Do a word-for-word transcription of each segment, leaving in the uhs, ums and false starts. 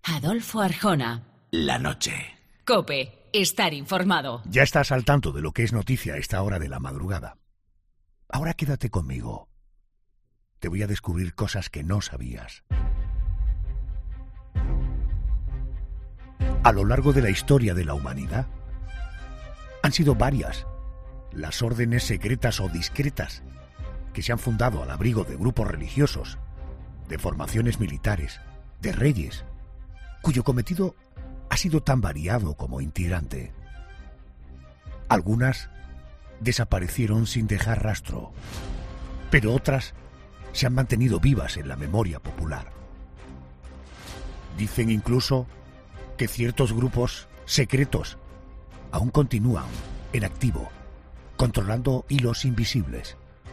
Adolfo Arjona. La noche. COPE. Estar informado. Ya estás al tanto de lo que es noticia a esta hora de la madrugada. Ahora quédate conmigo. Te voy a descubrir cosas que no sabías. A lo largo de la historia de la humanidad, han sido varias las órdenes secretas o discretas que se han fundado al abrigo de grupos religiosos, de formaciones militares, de reyes, cuyo cometido ha sido tan variado como intrigante. Algunas desaparecieron sin dejar rastro, pero otras se han mantenido vivas en la memoria popular. Dicen incluso que ciertos grupos secretos aún continúan en activo, controlando hilos invisibles.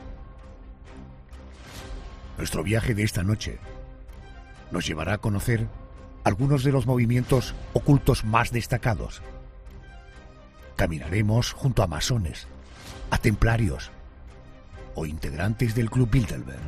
Nuestro viaje de esta noche nos llevará a conocer algunos de los movimientos ocultos más destacados. Caminaremos junto a masones, a templarios o integrantes del Club Bilderberg.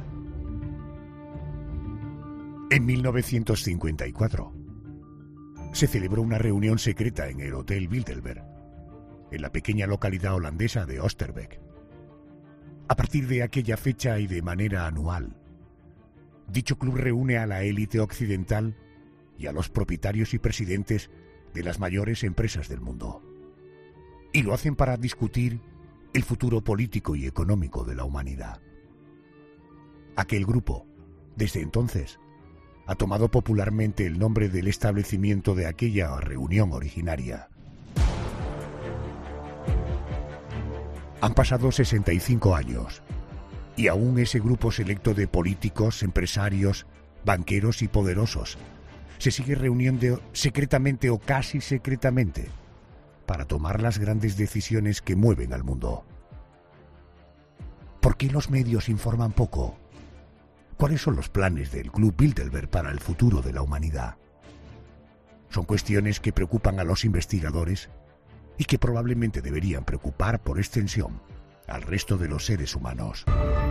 En mil novecientos cincuenta y cuatro se celebró una reunión secreta en el Hotel Bilderberg, en la pequeña localidad holandesa de Oosterbeek. A partir de aquella fecha y de manera anual, dicho club reúne a la élite occidental y a los propietarios y presidentes de las mayores empresas del mundo. Y lo hacen para discutir el futuro político y económico de la humanidad. Aquel grupo, desde entonces, ha tomado popularmente el nombre del establecimiento de aquella reunión originaria. Han pasado sesenta y cinco años y aún ese grupo selecto de políticos, empresarios, banqueros y poderosos se sigue reuniendo secretamente o casi secretamente para tomar las grandes decisiones que mueven al mundo. ¿Por qué los medios informan poco? ¿Cuáles son los planes del Club Bilderberg para el futuro de la humanidad? Son cuestiones que preocupan a los investigadores y que probablemente deberían preocupar por extensión al resto de los seres humanos.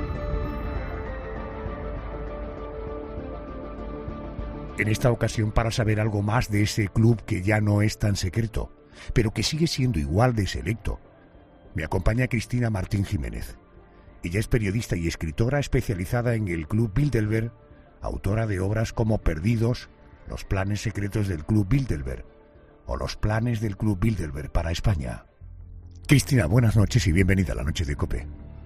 En esta ocasión, para saber algo más de ese club que ya no es tan secreto, pero que sigue siendo igual de selecto, me acompaña Cristina Martín Jiménez. Ella es periodista y escritora especializada en el Club Bilderberg, autora de obras como Perdidos, Los planes secretos del Club Bilderberg o Los planes del Club Bilderberg para España. Cristina, buenas noches y bienvenida a la noche de COPE.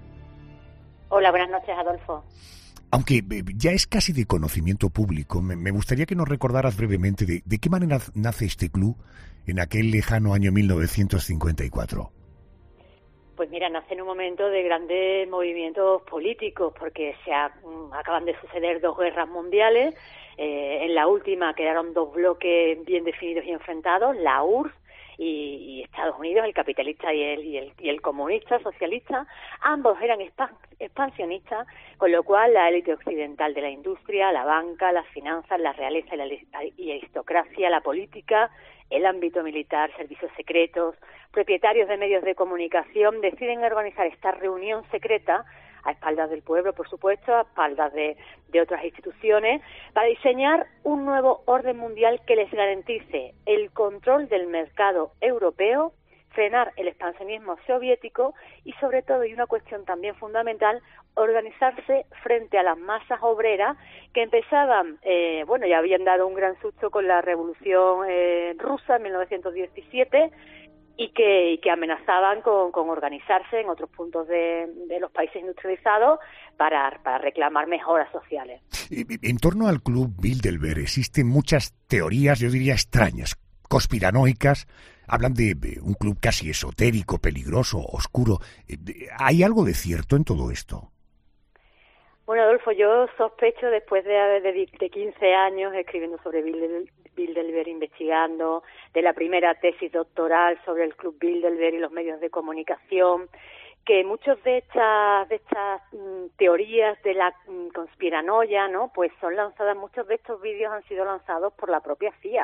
Hola, buenas noches, Adolfo. Aunque ya es casi de conocimiento público, me, me gustaría que nos recordaras brevemente de, de qué manera nace este club en aquel lejano año mil novecientos cincuenta y cuatro. Pues mira, nace en un momento de grandes movimientos políticos, porque se ha, acaban de suceder dos guerras mundiales. Eh, en la última quedaron dos bloques bien definidos y enfrentados, la U R S S y, y Estados Unidos, el capitalista y el, y el, y el comunista, socialista. Ambos eran expansionistas, con lo cual la élite occidental de la industria, la banca, las finanzas, la realeza y la y aristocracia, la política, el ámbito militar, servicios secretos, propietarios de medios de comunicación, deciden organizar esta reunión secreta a espaldas del pueblo, por supuesto, a espaldas de, de otras instituciones, para diseñar un nuevo orden mundial que les garantice el control del mercado europeo, frenar el expansionismo soviético y, sobre todo, y una cuestión también fundamental, organizarse frente a las masas obreras que empezaban, eh, bueno, ya habían dado un gran susto con la Revolución eh, rusa en mil novecientos diecisiete, y que, y que amenazaban con, con organizarse en otros puntos de, de los países industrializados para, para reclamar mejoras sociales. En torno al Club Bilderberg existen muchas teorías, yo diría extrañas, conspiranoicas. Hablan de un club casi esotérico, peligroso, oscuro. ¿Hay algo de cierto en todo esto? Bueno, Adolfo, yo sospecho, después de, de, de quince años escribiendo sobre Bilderberg, Bilderberg, investigando, de la primera tesis doctoral sobre el Club Bilderberg y los medios de comunicación, que muchas de estas de estas mm, teorías de la mm, conspiranoia, ¿no? Pues son lanzadas, muchos de estos vídeos han sido lanzados por la propia C I A,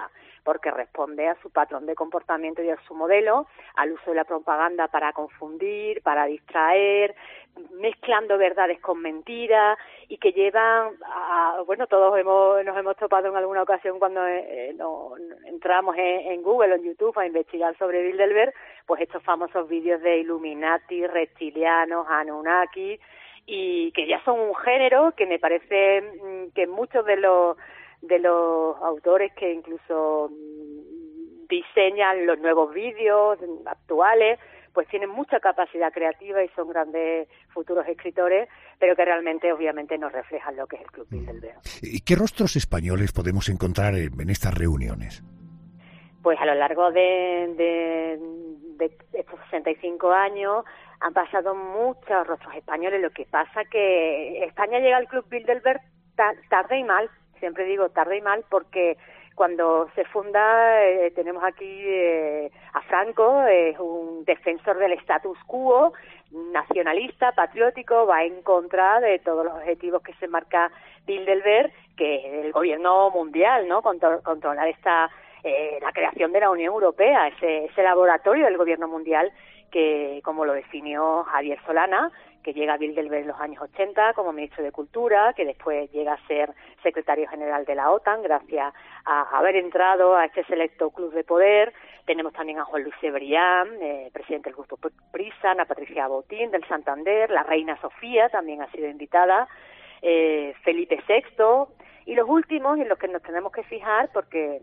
porque responde a su patrón de comportamiento y a su modelo, al uso de la propaganda para confundir, para distraer, mezclando verdades con mentiras y que llevan a, bueno, todos hemos, nos hemos topado en alguna ocasión cuando eh, no, entramos en, en Google o en YouTube a investigar sobre Bilderberg, pues estos famosos vídeos de Illuminati, reptilianos, Anunnaki, y que ya son un género que me parece mm, que muchos de los de los autores que incluso mm, diseñan los nuevos vídeos actuales, pues tienen mucha capacidad creativa y son grandes futuros escritores, pero que realmente obviamente no reflejan lo que es el Club Bilderberg. ¿Y qué rostros españoles podemos encontrar en estas reuniones? Pues a lo largo de, de, de estos sesenta y cinco años han pasado muchos rostros españoles. Lo que pasa que España llega al Club Bilderberg tarde y mal, siempre digo tarde y mal, porque cuando se funda eh, tenemos aquí eh, a Franco, es eh, un defensor del status quo, nacionalista, patriótico, va en contra de todos los objetivos que se marca Bilderberg, que es el gobierno mundial, ¿no? Contro- controlar esta eh, la creación de la Unión Europea, ese, ese laboratorio del gobierno mundial que, como lo definió Javier Solana, que llega a Bilderberg en los años ochenta como ministro de Cultura, que después llega a ser secretario general de la OTAN gracias a haber entrado a este selecto club de poder. Tenemos también a Juan Luis Cebrián, eh, presidente del Grupo Prisa, a Patricia Botín del Santander, la reina Sofía también ha sido invitada, eh, Felipe sexto, y los últimos en los que nos tenemos que fijar, porque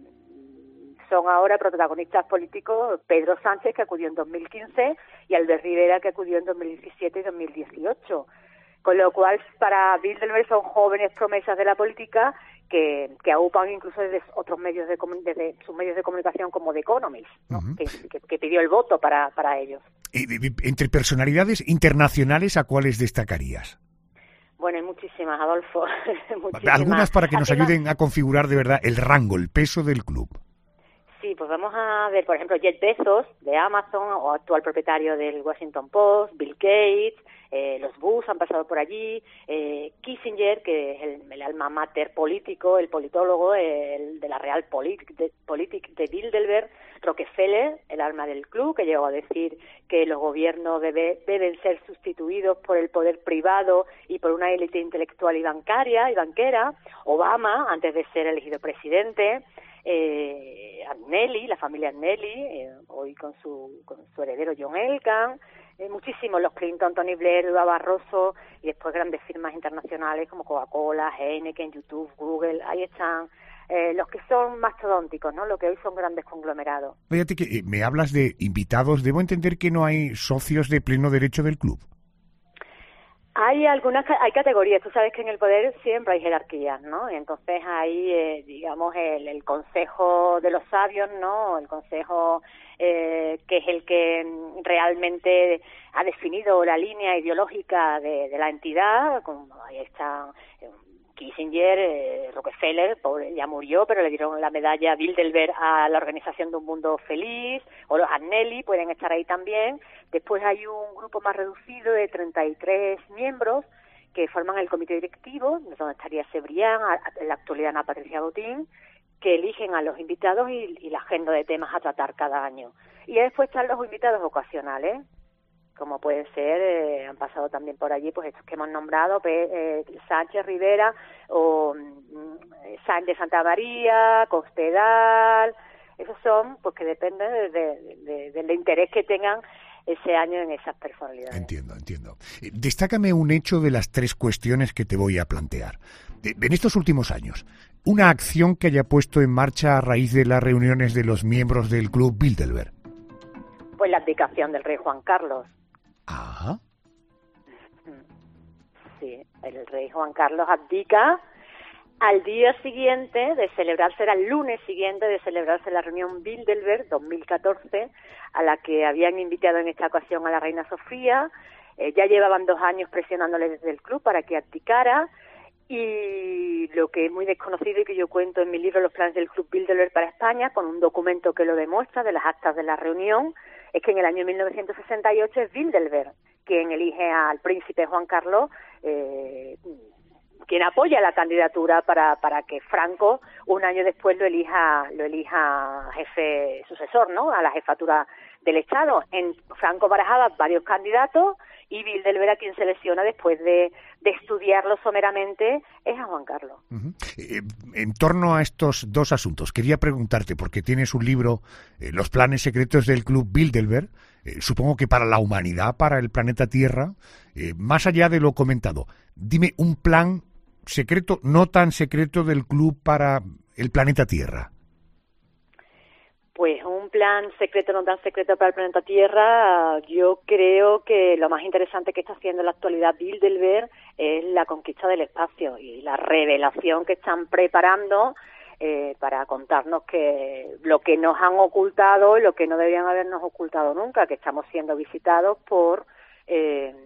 son ahora protagonistas políticos, Pedro Sánchez, que acudió en dos mil quince, y Albert Rivera, que acudió en dos mil diecisiete y dos mil dieciocho. Con lo cual, para Bilderberg son jóvenes promesas de la política que, que aupan incluso desde otros medios de desde sus medios de comunicación como The Economist, ¿no? Uh-huh. que, que, que pidió el voto para, para ellos. Y, entre personalidades internacionales, ¿a cuáles destacarías? Bueno, hay muchísimas, Adolfo. muchísimas. Algunas para que nos Además, ayuden a configurar de verdad el rango, el peso del club. Sí, pues vamos a ver, por ejemplo, Jeff Bezos de Amazon, o actual propietario del Washington Post, Bill Gates, eh, los Bush han pasado por allí, eh, Kissinger, que es el, el alma mater político, el politólogo, el de la Real Politik de, Politik de Bilderberg, Rockefeller, el alma del club, que llegó a decir que los gobiernos debe, deben ser sustituidos por el poder privado y por una élite intelectual y bancaria y banquera, Obama, antes de ser elegido presidente, Eh, Agnelli, la familia Agnelli, eh, hoy con su con su heredero John Elkann, eh, muchísimos, los Clinton, Tony Blair, Eduardo Barroso, y después grandes firmas internacionales como Coca-Cola, Heineken, YouTube, Google. Ahí están eh, los que son mastodónticos, ¿no? Lo que hoy son grandes conglomerados. Fíjate que eh, me hablas de invitados, debo entender que no hay socios de pleno derecho del club. Hay algunas, hay categorías, tú sabes que en el poder siempre hay jerarquías, ¿no? Y entonces hay, eh, digamos, el, el Consejo de los Sabios, ¿no? El Consejo eh, que es el que realmente ha definido la línea ideológica de, de la entidad, como ahí está eh, Kissinger, eh, Rockefeller, pobre, ya murió, pero le dieron la medalla Bilderberg a la Organización de un Mundo Feliz, o los Agnelli pueden estar ahí también. Después hay un grupo más reducido de treinta y tres miembros que forman el comité directivo, donde estaría Cebrián, en la actualidad Ana Patricia Botín, que eligen a los invitados y, y la agenda de temas a tratar cada año. Y después están los invitados ocasionales, como pueden ser, eh, han pasado también por allí, pues estos que hemos nombrado, eh, Sánchez Rivera, o mm, Sánchez Santa María, Cospedal, esos son, pues que dependen de, de, de, del interés que tengan ese año en esas personalidades. Entiendo, entiendo. Destácame un hecho de las tres cuestiones que te voy a plantear. En estos últimos años, una acción que haya puesto en marcha a raíz de las reuniones de los miembros del Club Bilderberg. Pues la abdicación del rey Juan Carlos. Ah. Sí, el rey Juan Carlos abdica al día siguiente de celebrarse, era el lunes siguiente de celebrarse la reunión Bilderberg dos mil catorce, a la que habían invitado en esta ocasión a la reina Sofía. Eh, ya llevaban dos años presionándole desde el club para que abdicara, y lo que es muy desconocido y que yo cuento en mi libro Los planes del Club Bilderberg para España, con un documento que lo demuestra de las actas de la reunión, es que en el año mil novecientos sesenta y ocho es Bilderberg quien elige al príncipe Juan Carlos eh, quien apoya la candidatura para para que Franco un año después lo elija lo elija jefe sucesor, ¿no?, a la jefatura del Estado. En Franco barajaba varios candidatos y Bilderberg, a quien selecciona después de, de estudiarlo someramente, es a Juan Carlos. Uh-huh. Eh, en torno a estos dos asuntos, quería preguntarte, porque tienes un libro, eh, Los planes secretos del Club Bilderberg, eh, supongo que para la humanidad, para el planeta Tierra, eh, más allá de lo comentado, dime un plan secreto, no tan secreto, del club para el planeta Tierra. Pues un plan secreto, no tan secreto para el planeta Tierra, yo creo que lo más interesante que está haciendo en la actualidad Bilderberg es la conquista del espacio y la revelación que están preparando eh, para contarnos que lo que nos han ocultado y lo que no deberían habernos ocultado nunca, que estamos siendo visitados por eh,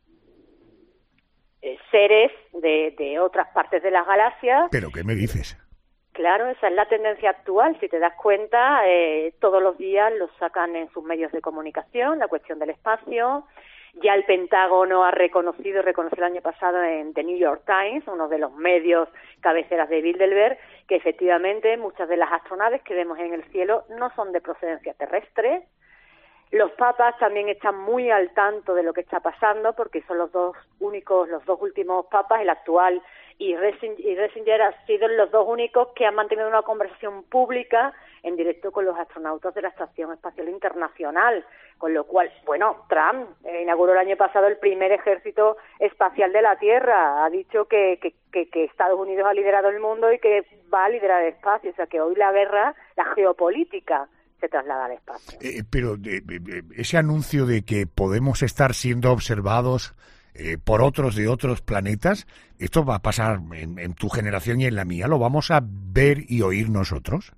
eh, seres de, de otras partes de las galaxias. ¿Pero qué me dices? Claro, esa es la tendencia actual. Si te das cuenta, eh, todos los días lo sacan en sus medios de comunicación, la cuestión del espacio. Ya el Pentágono ha reconocido, reconoció el año pasado en The New York Times, uno de los medios cabeceras de Bilderberg, que efectivamente muchas de las astronaves que vemos en el cielo no son de procedencia terrestre. Los papas también están muy al tanto de lo que está pasando, porque son los dos únicos, los dos últimos papas, el actual y Ratzinger, han sido los dos únicos que han mantenido una conversación pública en directo con los astronautas de la Estación Espacial Internacional, con lo cual, bueno, Trump eh, inauguró el año pasado el primer ejército espacial de la Tierra, ha dicho que, que, que, que Estados Unidos ha liderado el mundo y que va a liderar el espacio, o sea que hoy la guerra, la geopolítica, se traslada al espacio. Eh, pero eh, eh, ese anuncio de que podemos estar siendo observados eh, por otros de otros planetas, ¿esto va a pasar en, en tu generación y en la mía? ¿Lo vamos a ver y oír nosotros?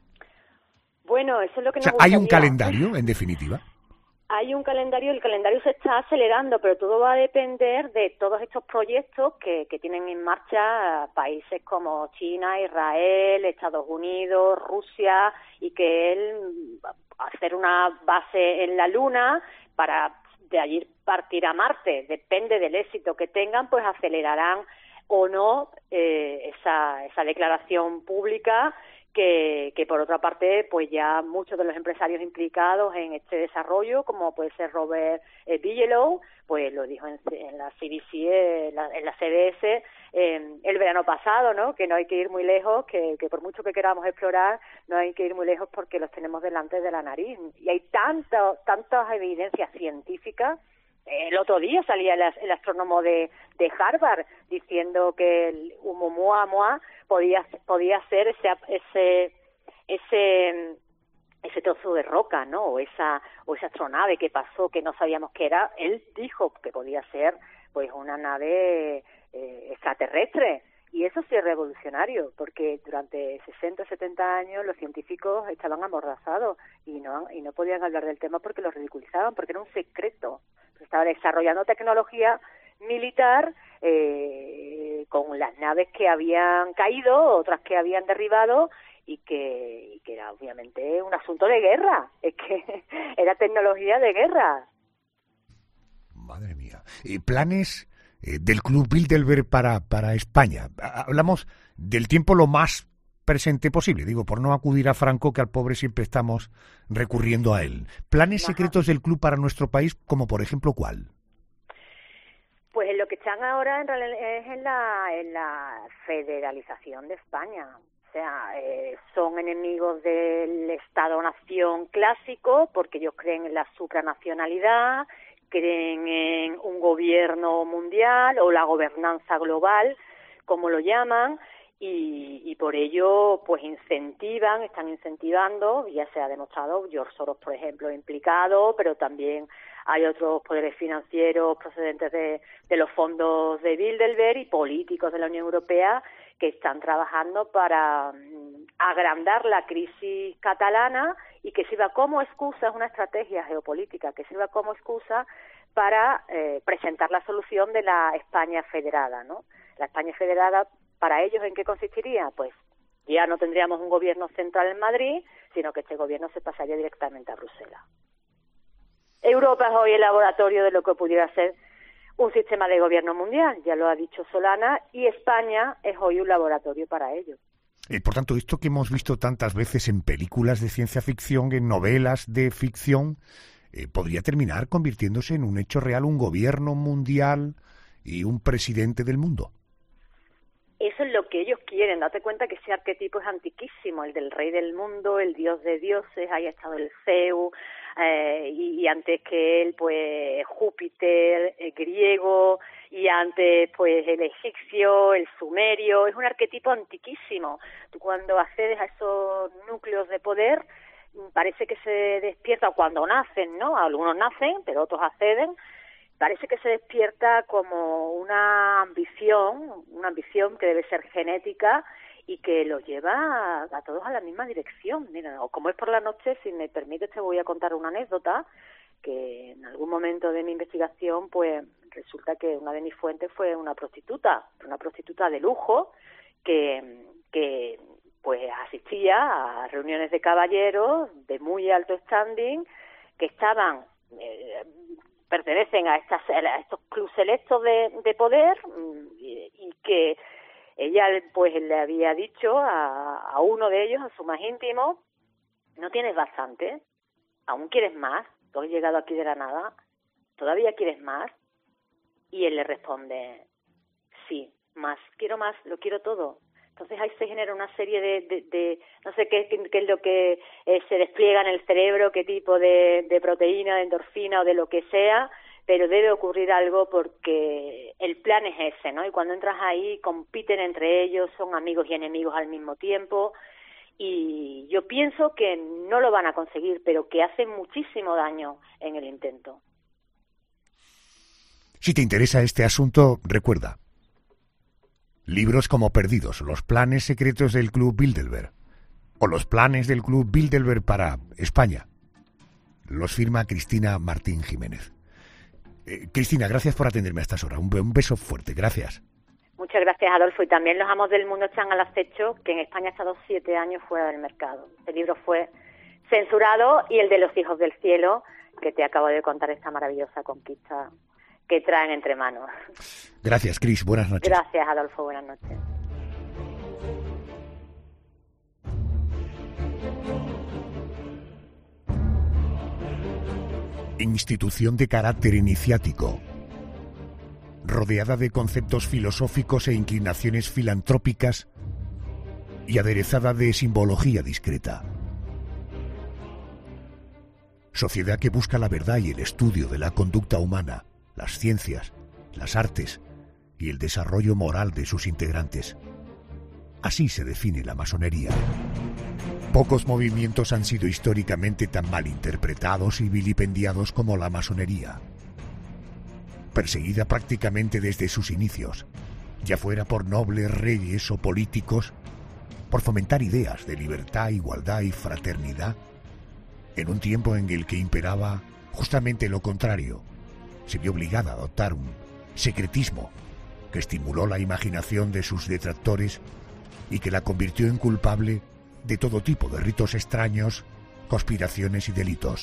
Bueno, eso es lo que o sea, nos gustaría. ¿Hay un calendario, en definitiva? Hay un calendario, el calendario se está acelerando, pero todo va a depender de todos estos proyectos que, que tienen en marcha países como China, Israel, Estados Unidos, Rusia, y que él hacer una base en la Luna para de allí partir a Marte. Depende del éxito que tengan, pues acelerarán o no eh, esa, esa declaración pública. Que, que por otra parte, pues ya muchos de los empresarios implicados en este desarrollo, como puede ser Robert eh, Bigelow, pues lo dijo en, en la C B C, en la, en la C B S eh, el verano pasado, ¿no? Que no hay que ir muy lejos, que, que por mucho que queramos explorar, no hay que ir muy lejos porque los tenemos delante de la nariz. Y hay tanto, tantas evidencias científicas. El otro día salía el, el astrónomo de, de Harvard diciendo que el Oumuamua podía podía ser ese ese ese ese trozo de roca, ¿no? O esa o esa astronave que pasó que no sabíamos qué era. Él dijo que podía ser pues una nave eh, extraterrestre. Y eso sí es revolucionario, porque durante sesenta, setenta años los científicos estaban amordazados y no y no podían hablar del tema porque lo ridiculizaban, porque era un secreto. Se estaba desarrollando tecnología militar eh, con las naves que habían caído, otras que habían derribado, y que, y que era obviamente un asunto de guerra, es que era tecnología de guerra. Madre mía. ¿Y planes eh, del Club Bilderberg para, para España? Hablamos del tiempo lo más presente posible, digo, por no acudir a Franco, que al pobre siempre estamos recurriendo a él. ¿Planes Ajá. secretos del club para nuestro país, como por ejemplo cuál? Pues en lo que están ahora en realidad es en la, en la federalización de España. O sea, eh, son enemigos del Estado-nación clásico porque ellos creen en la supranacionalidad, creen en un gobierno mundial o la gobernanza global, como lo llaman, y, y por ello pues incentivan, están incentivando, ya se ha demostrado, George Soros, por ejemplo, implicado, pero también hay otros poderes financieros procedentes de, de los fondos de Bilderberg y políticos de la Unión Europea que están trabajando para um, agrandar la crisis catalana y que sirva como excusa, es una estrategia geopolítica, que sirva como excusa para eh, presentar la solución de la España federada, ¿no? La España federada, para ellos, ¿en qué consistiría? Pues ya no tendríamos un gobierno central en Madrid, sino que este gobierno se pasaría directamente a Bruselas. Europa es hoy el laboratorio de lo que pudiera ser un sistema de gobierno mundial, ya lo ha dicho Solana, y España es hoy un laboratorio para ello. Eh, por tanto, esto que hemos visto tantas veces en películas de ciencia ficción, en novelas de ficción, eh, podría terminar convirtiéndose en un hecho real, un gobierno mundial y un presidente del mundo. Eso es lo que ellos quieren. Date cuenta que ese arquetipo es antiquísimo, el del rey del mundo, el dios de dioses. Ahí ha estado el Zeus, eh, y, y antes que él, pues Júpiter, el griego, y antes, pues el egipcio, el sumerio. Es un arquetipo antiquísimo. Tú cuando accedes a esos núcleos de poder, parece que se despierta cuando nacen, ¿no? Algunos nacen, pero otros acceden. Parece que se despierta como una ambición, una ambición que debe ser genética y que los lleva a, a todos a la misma dirección. Mira, o como es por la noche, si me permites te voy a contar una anécdota, que en algún momento de mi investigación, pues resulta que una de mis fuentes fue una prostituta, una prostituta de lujo, que, que pues asistía a reuniones de caballeros de muy alto standing, que estaban... Eh, pertenecen a, estas, a estos clubes selectos de, de poder, y, y que ella pues le había dicho a, a uno de ellos, a su más íntimo, no tienes bastante, aún quieres más, tú has llegado aquí de la nada, todavía quieres más, y él le responde, sí, más, quiero más, lo quiero todo. Entonces ahí se genera una serie de, de, de no sé qué, qué, qué es lo que eh, se despliega en el cerebro, qué tipo de, de proteína, de endorfina o de lo que sea, pero debe ocurrir algo porque el plan es ese, ¿no? Y cuando entras ahí compiten entre ellos, son amigos y enemigos al mismo tiempo, y yo pienso que no lo van a conseguir, pero que hacen muchísimo daño en el intento. Si te interesa este asunto, recuerda. Libros como Perdidos, los planes secretos del Club Bilderberg, o los planes del Club Bilderberg para España. Los firma Cristina Martín Jiménez. Eh, Cristina, gracias por atenderme a estas horas. Un, un beso fuerte, gracias. Muchas gracias, Adolfo. Y también Los amos del mundo están al acecho, que en España ha estado siete años fuera del mercado. Este libro fue censurado, y el de Los hijos del cielo, que te acabo de contar, esta maravillosa conquista que traen entre manos. Gracias, Cris. Buenas noches. Gracias, Adolfo. Buenas noches. Institución de carácter iniciático, rodeada de conceptos filosóficos e inclinaciones filantrópicas y aderezada de simbología discreta. Sociedad que busca la verdad y el estudio de la conducta humana, las ciencias, las artes y el desarrollo moral de sus integrantes. Así se define la masonería. Pocos movimientos han sido históricamente tan mal interpretados y vilipendiados como la masonería. Perseguida prácticamente desde sus inicios, ya fuera por nobles reyes o políticos, por fomentar ideas de libertad, igualdad y fraternidad, en un tiempo en el que imperaba justamente lo contrario, se vio obligada a adoptar un secretismo que estimuló la imaginación de sus detractores y que la convirtió en culpable de todo tipo de ritos extraños, conspiraciones y delitos.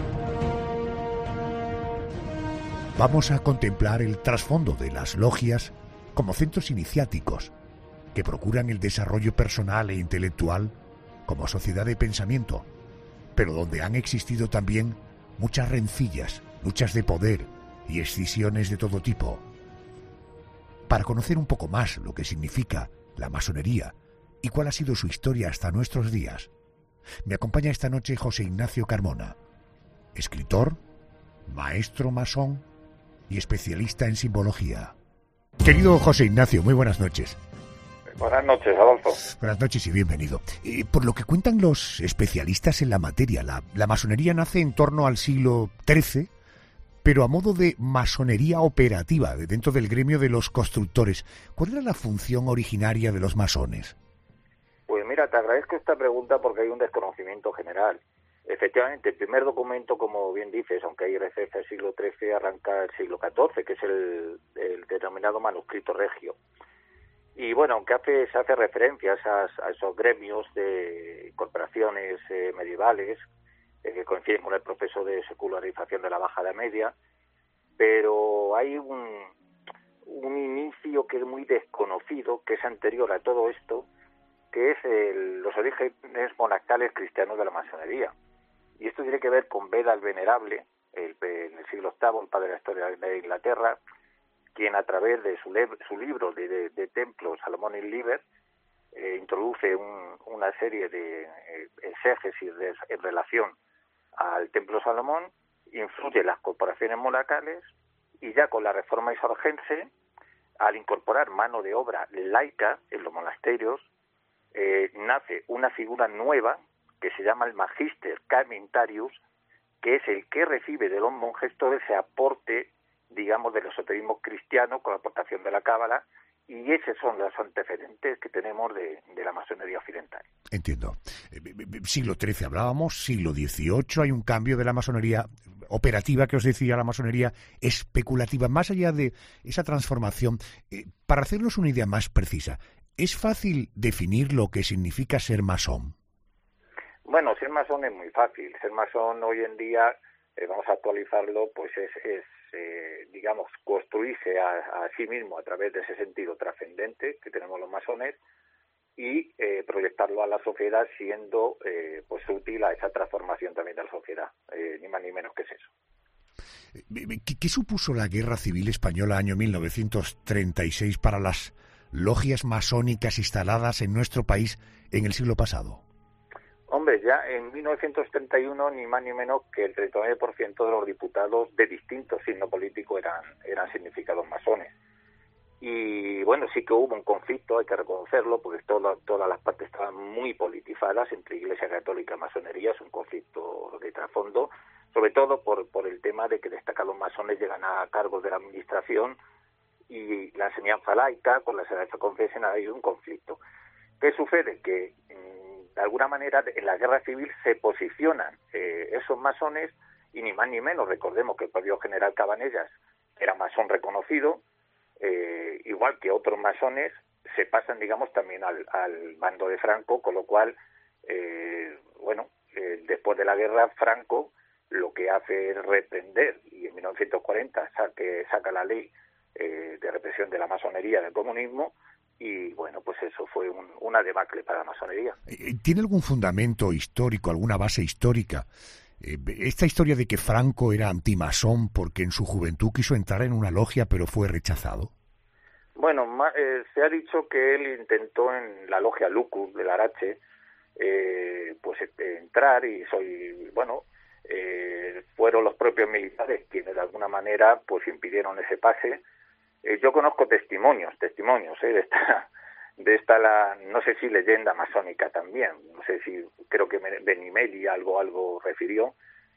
Vamos a contemplar el trasfondo de las logias como centros iniciáticos que procuran el desarrollo personal e intelectual como sociedad de pensamiento, pero donde han existido también muchas rencillas, luchas de poder y escisiones de todo tipo. Para conocer un poco más lo que significa la masonería y cuál ha sido su historia hasta nuestros días, me acompaña esta noche José Ignacio Carmona, escritor, maestro masón y especialista en simbología. Querido José Ignacio, muy buenas noches. Buenas noches, Adolfo. Buenas noches y bienvenido. Eh, por lo que cuentan los especialistas en la materia, la, la masonería nace en torno al siglo trece, pero a modo de masonería operativa dentro del gremio de los constructores. ¿Cuál era la función originaria de los masones? Pues mira, te agradezco esta pregunta porque hay un desconocimiento general. Efectivamente, el primer documento, como bien dices, aunque hay referencia al siglo trece, arranca el siglo catorce, que es el, el denominado manuscrito regio. Y bueno, aunque hace, se hace referencia a, esas, a esos gremios de corporaciones eh, medievales, eh, que coinciden con el proceso de secularización de la Baja Edad Media, pero hay un, un inicio que es muy desconocido, que es anterior a todo esto, que es el, los orígenes monacales cristianos de la masonería. Y esto tiene que ver con Beda el Venerable, el, en el siglo octavo, el padre de la historia de Inglaterra, quien a través de su, su libro de, de, de templos, Salomón in Liber, eh, introduce un, una serie de eh, exégesis de, en relación al templo Salomón, influye en las corporaciones monacales, y ya con la reforma insurgense, al incorporar mano de obra laica en los monasterios, eh, nace una figura nueva que se llama el Magister Caementarius, que es el que recibe de los monjes todo ese aporte, digamos, del esoterismo cristiano con la aportación de la cábala, y esos son los antecedentes que tenemos de, de la masonería occidental. Entiendo. Siglo trece hablábamos, siglo dieciocho hay un cambio de la masonería operativa, que os decía, la masonería especulativa. Más allá de esa transformación, eh, para hacernos una idea más precisa, ¿es fácil definir lo que significa ser masón? Bueno, ser masón es muy fácil. Ser masón hoy en día, eh, vamos a actualizarlo, pues es, es eh, digamos, construirse a, a sí mismo a través de ese sentido trascendente que tenemos los masones y eh, proyectarlo a la sociedad, siendo eh, pues útil a esa transformación también de la sociedad, eh, ni más ni menos que es eso. ¿Qué, qué supuso la Guerra Civil Española año mil novecientos treinta y seis para las logias masónicas instaladas en nuestro país en el siglo pasado? Hombre, ya en mil novecientos treinta y uno ni más ni menos que el treinta y nueve por ciento de los diputados de distintos signos políticos eran, eran significados masones. Y bueno, sí que hubo un conflicto, hay que reconocerlo, porque todo, todas las partes estaban muy politizadas entre Iglesia Católica y masonería, es un conflicto de trasfondo, sobre todo por, por el tema de que destacados masones llegan a cargos de la administración y la enseñanza laica con la enseñanza confesional, hay un conflicto. ¿Qué sucede? Que mmm, de alguna manera en la guerra civil se posicionan eh, esos masones, y ni más ni menos, recordemos que el propio general Cabanellas era masón reconocido, eh, igual que otros masones se pasan, digamos, también al, al bando de Franco, con lo cual, eh, bueno, eh, después de la guerra, Franco lo que hace es reprender, y en mil novecientos cuarenta saque, saca la ley eh, de represión de la masonería, del comunismo, y bueno, pues eso fue un, una debacle para la masonería. ¿Tiene algún fundamento histórico, alguna base histórica? Eh, esta historia de que Franco era antimasón porque en su juventud quiso entrar en una logia pero fue rechazado. Bueno, ma, eh, se ha dicho que él intentó en la logia Lucus de Larache eh, pues eh, entrar y soy, bueno, eh, fueron los propios militares quienes de alguna manera pues impidieron ese pase. Eh, yo conozco testimonios, testimonios eh, de esta, de esta la, no sé si leyenda masónica también, no sé si, creo que Benimeli algo, algo refirió,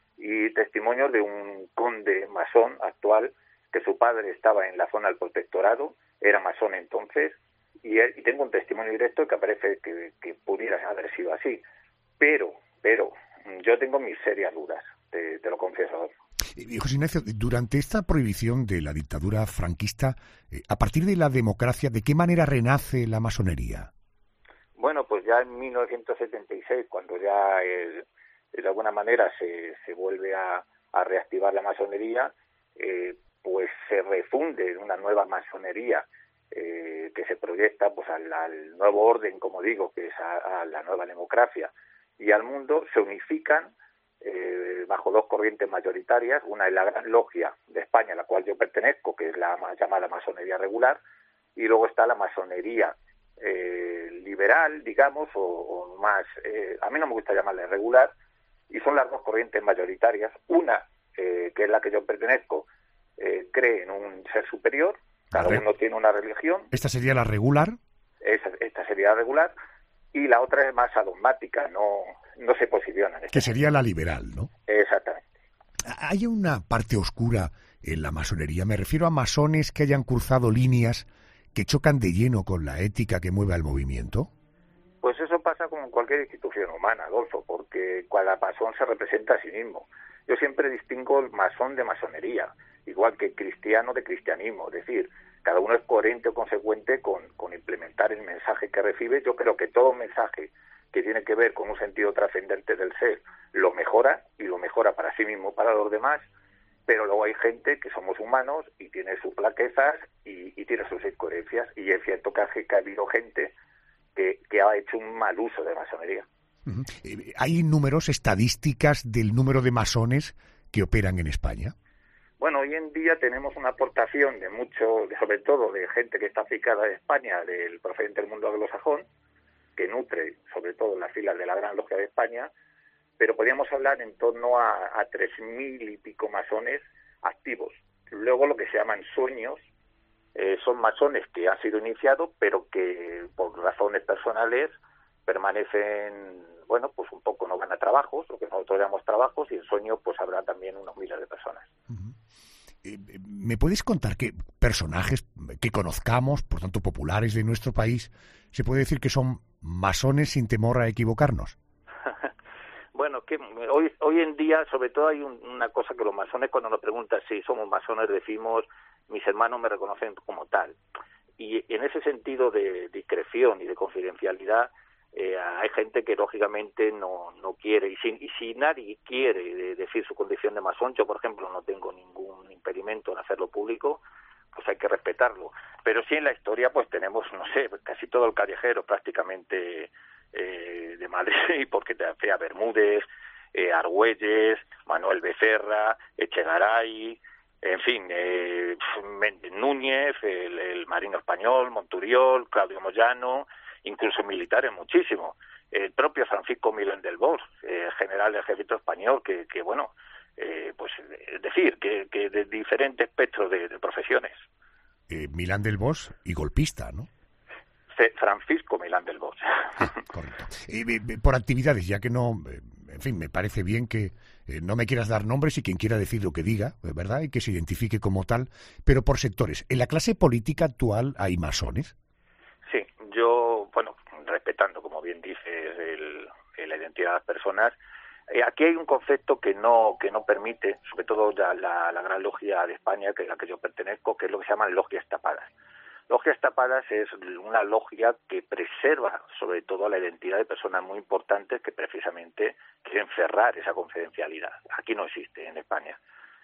y testimonios de un conde masón actual, que su padre estaba en la zona del protectorado, era masón entonces, y, él, y tengo un testimonio directo que parece que, que pudiera haber sido así, pero, pero, yo tengo mis serias dudas, te, te lo confieso. José Ignacio, durante esta prohibición de la dictadura franquista, eh, a partir de la democracia, ¿de qué manera renace la masonería? Bueno, pues ya en mil novecientos setenta y seis, cuando ya eh, de alguna manera se, se vuelve a, a reactivar la masonería, eh, pues se refunde una nueva masonería eh, que se proyecta pues al, al nuevo orden, como digo, que es a, a la nueva democracia y al mundo, se unifican Eh, bajo dos corrientes mayoritarias. Una es la Gran Logia de España, a la cual yo pertenezco, que es la llamada masonería regular, y luego está la masonería eh, liberal, digamos, o, o más, eh, a mí no me gusta llamarla regular, y son las dos corrientes mayoritarias. Una, eh, que es la que yo pertenezco, eh, cree en un ser superior, cada uno tiene una religión. ¿Esta sería la regular? Esa, esta sería la regular, y la otra es más adogmática, no, no se posiciona. Que sería la liberal, ¿no? Exactamente. ¿Hay una parte oscura en la masonería? Me refiero a masones que hayan cruzado líneas que chocan de lleno con la ética que mueve al movimiento. Pues eso pasa con cualquier institución humana, Adolfo, porque cada masón se representa a sí mismo. Yo siempre distingo el masón de masonería, igual que cristiano de cristianismo, es decir, cada uno es coherente o consecuente con, con implementar el mensaje que recibe. Yo creo que todo mensaje que tiene que ver con un sentido trascendente del ser lo mejora, y lo mejora para sí mismo, para los demás, pero luego hay gente que somos humanos y tiene sus flaquezas y, y tiene sus incoherencias, y es cierto que ha, que ha habido gente que, que ha hecho un mal uso de masonería. Uh-huh. ¿Hay números, estadísticas del número de masones que operan en España? Bueno, hoy en día tenemos una aportación de mucho, de, sobre todo de gente que está aficada en España, del procedente del mundo anglosajón, que nutre sobre todo las filas de la Gran Logia de España, pero podríamos hablar en torno a, a tres mil y pico masones activos. Luego lo que se llaman sueños, eh, son masones que han sido iniciados, pero que por razones personales permanecen, bueno, pues un poco no van a trabajos, lo que nosotros llamamos trabajos, y en sueño pues habrá también unos miles de personas. Uh-huh. eh, ¿Me puedes contar qué personajes que conozcamos, por tanto populares de nuestro país, se puede decir que son masones sin temor a equivocarnos? Bueno, que hoy hoy en día, sobre todo, hay un, una cosa que los masones, cuando nos preguntan si somos masones, decimos, mis hermanos me reconocen como tal. Y en ese sentido de discreción y de confidencialidad, eh, hay gente que lógicamente no no quiere, y si, y si nadie quiere de, decir su condición de masón, yo por ejemplo no tengo ningún impedimento en hacerlo público, pues hay que respetarlo. Pero sí, en la historia pues tenemos, no sé, casi todo el callejero prácticamente eh, de Madrid, porque te Fea Bermúdez, eh, Argüelles, Manuel Becerra, Echegaray, en fin, eh, Méndez Núñez, el, el marino español, Monturiol, Claudio Moyano, incluso militares muchísimo. El propio Francisco Milán del Bosch, eh, general del ejército español, que, que bueno, eh, pues es decir, que, que de diferentes espectros de, de profesiones. Eh, Milán del Bosch y golpista, ¿no? Francisco Milán del Bosch. Ah, correcto. Eh, eh, por actividades, ya que no, eh, en fin, me parece bien que eh, no me quieras dar nombres y quien quiera decir lo que diga, ¿verdad? Y que se identifique como tal, pero por sectores. ¿En la clase política actual hay masones? Sí, yo, bueno, respetando, como bien dices, el, el, la identidad de las personas, eh, aquí hay un concepto que no que no permite, sobre todo ya la, la Gran Logia de España, que es la que yo pertenezco, que es lo que se llaman logias tapadas. Logias tapadas es una logia que preserva sobre todo la identidad de personas muy importantes que precisamente quieren cerrar esa confidencialidad. Aquí no existe en España.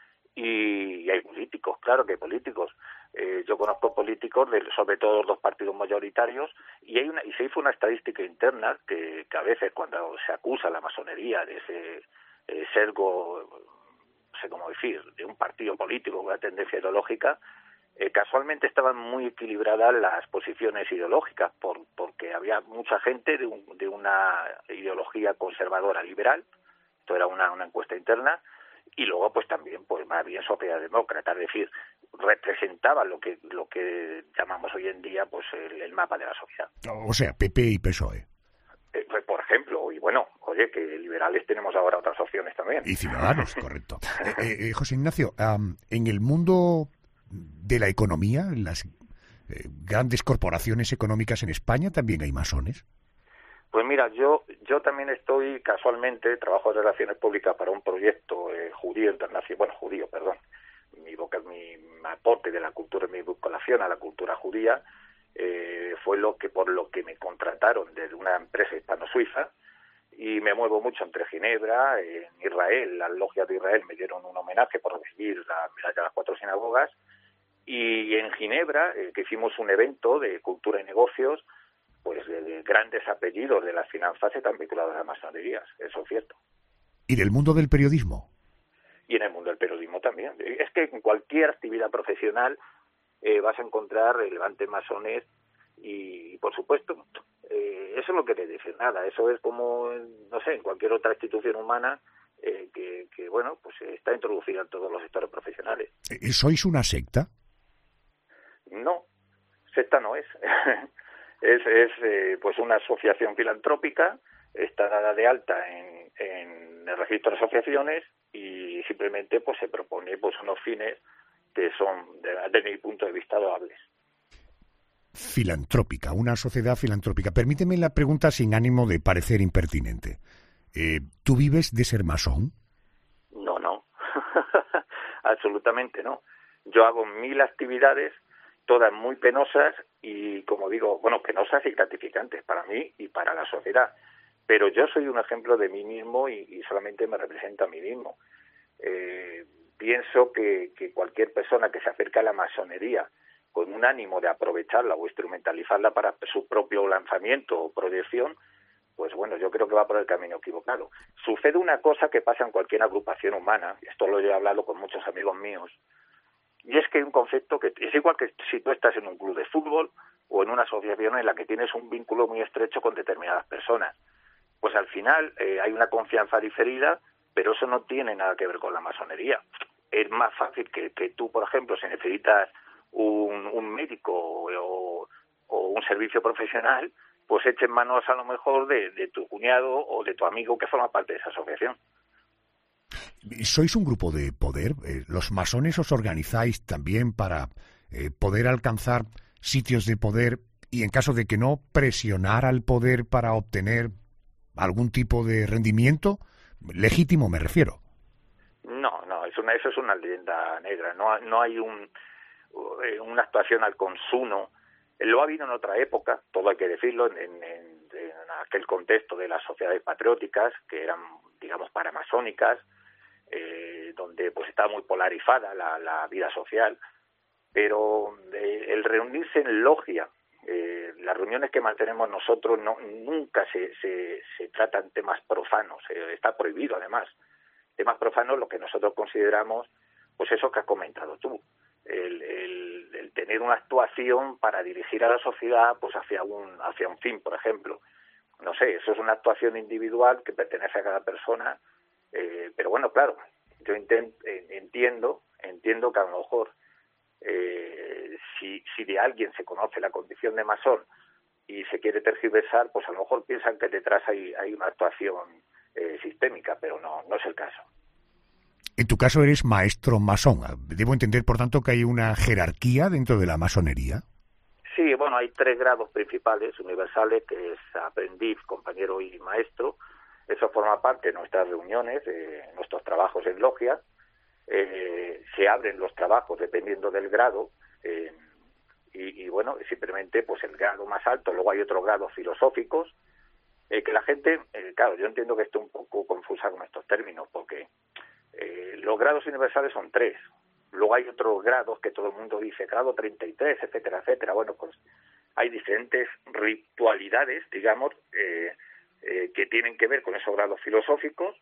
Y, y hay políticos, claro que hay políticos. Eh, yo conozco políticos, de, sobre todo los dos partidos mayoritarios, y hay una y se hizo una estadística interna que, que a veces cuando se acusa a la masonería de ese eh, sesgo, no sé cómo decir, de un partido político con una tendencia ideológica, Eh, casualmente estaban muy equilibradas las posiciones ideológicas, por, porque había mucha gente de, un, de una ideología conservadora liberal, esto era una, una encuesta interna, y luego pues también pues más bien socialdemócrata, es decir, representaba lo que lo que llamamos hoy en día pues el, el mapa de la sociedad. O sea, P P y P S O E. Eh, pues, por ejemplo, y bueno, oye, que liberales tenemos ahora otras opciones también. Y Ciudadanos, correcto. Eh, eh, José Ignacio, um, en el mundo de la economía, en las eh, grandes corporaciones económicas en España, ¿también hay masones? Pues mira, yo yo también estoy casualmente, trabajo en relaciones públicas para un proyecto eh, judío internacional, bueno, judío, perdón, mi, boca, mi aporte de la cultura, mi vinculación a la cultura judía, eh, fue lo que por lo que me contrataron desde una empresa hispano-suiza, y me muevo mucho entre Ginebra, en Israel, las logias de Israel me dieron un homenaje por recibir la medalla de las cuatro sinagogas, y en Ginebra, eh, que hicimos un evento de cultura y negocios, pues de, de grandes apellidos de las finanzas están vinculados a las masonerías, eso es cierto. ¿Y del mundo del periodismo? Y en el mundo del periodismo también. Es que en cualquier actividad profesional eh, vas a encontrar relevantes masones y, por supuesto, eh, eso no quiere decir nada. Eso es como, no sé, en cualquier otra institución humana eh, que, que, bueno, pues está introducida en todos los sectores profesionales. ¿Sois una secta? No, secta no es. es es eh, pues una asociación filantrópica, está dada de alta en, en el registro de asociaciones y simplemente pues se propone pues unos fines que son, de, de mi punto de vista, loables. Filantrópica, una sociedad filantrópica. Permíteme la pregunta sin ánimo de parecer impertinente. Eh, ¿Tú vives de ser masón? No, no. Absolutamente no. Yo hago mil actividades, todas muy penosas y, como digo, bueno, penosas y gratificantes para mí y para la sociedad. Pero yo soy un ejemplo de mí mismo y, y solamente me representa a mí mismo. Eh, pienso que, que cualquier persona que se acerca a la masonería con un ánimo de aprovecharla o instrumentalizarla para su propio lanzamiento o proyección, pues bueno, yo creo que va por el camino equivocado. Sucede una cosa que pasa en cualquier agrupación humana, esto lo he hablado con muchos amigos míos, y es que hay un concepto que es igual que si tú estás en un club de fútbol o en una asociación en la que tienes un vínculo muy estrecho con determinadas personas. Pues al final eh, hay una confianza diferida, pero eso no tiene nada que ver con la masonería. Es más fácil que, que tú, por ejemplo, si necesitas un, un médico o, o un servicio profesional, pues echen manos a lo mejor de, de tu cuñado o de tu amigo que forma parte de esa asociación. ¿Sois un grupo de poder? Eh, ¿Los masones os organizáis también para eh, poder alcanzar sitios de poder y, en caso de que no, presionar al poder para obtener algún tipo de rendimiento? Legítimo, me refiero. No, no, es una, eso es una leyenda negra. No, no hay un, una actuación al consumo. Lo ha habido en otra época, todo hay que decirlo, en, en, en aquel contexto de las sociedades patrióticas, que eran, digamos, paramasónicas, eh, donde pues estaba muy polarizada la, la vida social, pero eh, el reunirse en logia, eh, las reuniones que mantenemos nosotros no nunca se, se, se tratan temas profanos, eh, está prohibido además. Temas profanos lo que nosotros consideramos, pues eso que has comentado tú, el, el, el tener una actuación para dirigir a la sociedad pues hacia un hacia un fin, por ejemplo. No sé, eso es una actuación individual que pertenece a cada persona, eh, pero bueno, claro, yo intent, eh, entiendo entiendo que a lo mejor eh, si, si de alguien se conoce la condición de masón y se quiere tergiversar, pues a lo mejor piensan que detrás hay, hay una actuación eh, sistémica, pero no, no es el caso. En tu caso eres maestro masón. Debo entender, por tanto, que hay una jerarquía dentro de la masonería. Sí, bueno, hay tres grados principales, universales, que es aprendiz, compañero y maestro. Eso forma parte de nuestras reuniones, de nuestros trabajos en logia. Eh, se abren los trabajos dependiendo del grado, eh, y, y bueno, simplemente pues el grado más alto. Luego hay otros grados filosóficos, eh, que la gente, eh, claro, yo entiendo que esté un poco confusa con estos términos, porque eh, los grados universales son tres. Luego hay otros grados que todo el mundo dice, grado treinta y tres, etcétera, etcétera. Bueno, pues hay diferentes ritualidades, digamos, eh, eh, que tienen que ver con esos grados filosóficos,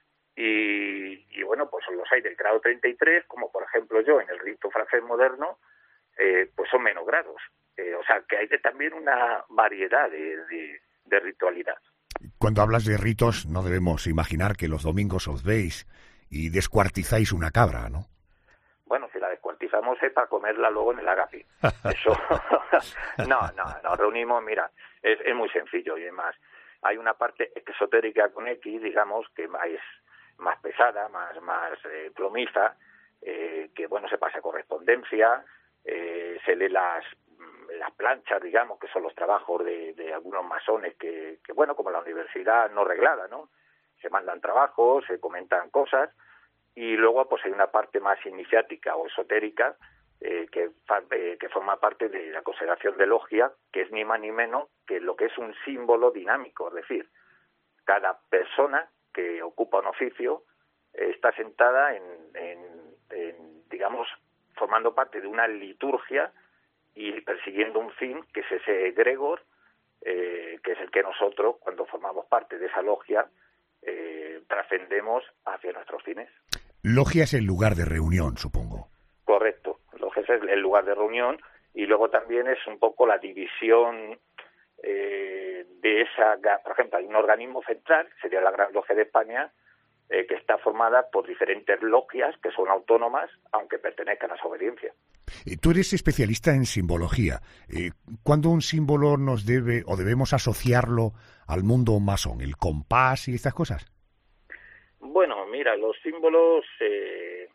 y, y bueno, pues los hay del grado treinta y tres, como por ejemplo yo, en el rito francés moderno, eh, pues son menos grados. Eh, o sea, que hay de, también una variedad de, de, de ritualidad. Cuando hablas de ritos, no debemos imaginar que los domingos os veis y descuartizáis una cabra, ¿no? Bueno, si la descuartizamos es para comerla luego en el agapi. Eso. no, no, nos reunimos, mira, es, es muy sencillo y además hay una parte esotérica con X, digamos, que es más pesada, más más eh, plomiza, eh, que bueno, se pasa correspondencia, eh, se lee las las planchas, digamos, que son los trabajos de, de algunos masones que, que, bueno, como la universidad no reglada, ¿no? Se mandan trabajos, se comentan cosas, y luego pues hay una parte más iniciática o esotérica eh, que, eh, que forma parte de la consideración de logia, que es ni más ni menos que lo que es un símbolo dinámico, es decir, cada persona que ocupa un oficio eh, está sentada en, en, en, digamos, formando parte de una liturgia y persiguiendo un fin, que es ese egregor, eh, que es el que nosotros, cuando formamos parte de esa logia, eh, trascendemos hacia nuestros fines. Logia es el lugar de reunión, supongo. Correcto, logia es el lugar de reunión, y luego también es un poco la división eh, de esa, por ejemplo, hay un organismo central, sería la Gran Logia de España, eh, que está formada por diferentes logias que son autónomas, aunque pertenezcan a su obediencia. Tú eres especialista en simbología. Eh, ¿Cuándo un símbolo nos debe o debemos asociarlo al mundo masón? ¿El compás y estas cosas? Bueno, mira, los símbolos eh,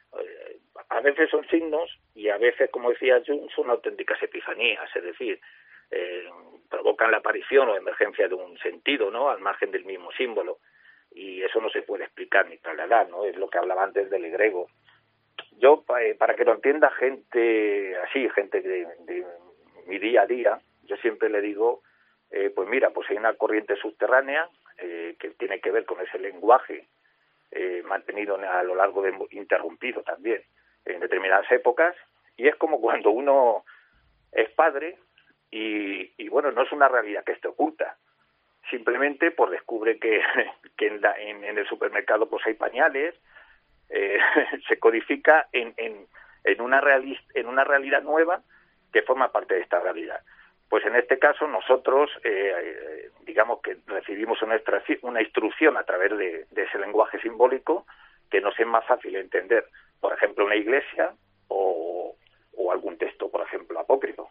a veces son signos y a veces, como decía Jung, son auténticas epifanías, es decir, eh, provocan la aparición o emergencia de un sentido, ¿no?, al margen del mismo símbolo, y eso no se puede explicar ni trasladar, ¿no? Es lo que hablaba antes del egregor. Yo, eh, para que lo entienda gente así, gente de, de mi día a día, yo siempre le digo, eh, pues mira, pues hay una corriente subterránea eh, que tiene que ver con ese lenguaje eh, mantenido a lo largo de, interrumpido también en determinadas épocas, y es como cuando uno es padre y, y bueno, no es una realidad que esté oculta, simplemente pues descubre que, que en, la, en, en el supermercado pues hay pañales, eh, se codifica en, en, en, una reali- en una realidad nueva que forma parte de esta realidad. Pues en este caso nosotros, eh, digamos que recibimos una, una instrucción a través de, de ese lenguaje simbólico que nos es más fácil entender, por ejemplo, una iglesia o, o algún texto, por ejemplo, apócrifo.